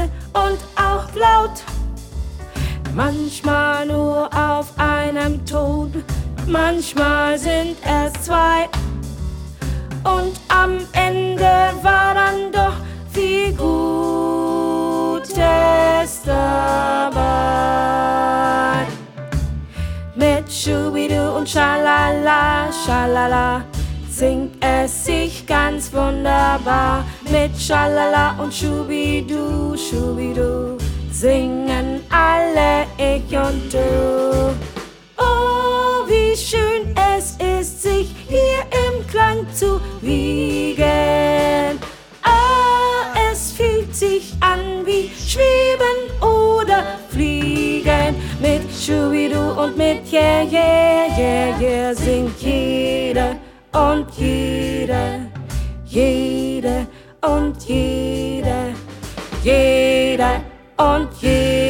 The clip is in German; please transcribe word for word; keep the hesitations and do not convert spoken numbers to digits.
schnell und auch laut. Manchmal nur auf einem Ton, manchmal sind es zwei. Und am Ende war dann doch viel Gutes dabei. Mit Schubidu und Schalala, Schalala singt es sich ganz wunderbar. Mit Schalala und Schubidu, Schubidu singen alle ich und du. Oh, wie schön es ist, sich hier im Klang zu wiegen. Ah, es fühlt sich an wie Schweben oder Fliegen. Mit Schubidu und mit Yeah, yeah, yeah, yeah singt jeder und jeder, jeder und jeder, jeder und jeder.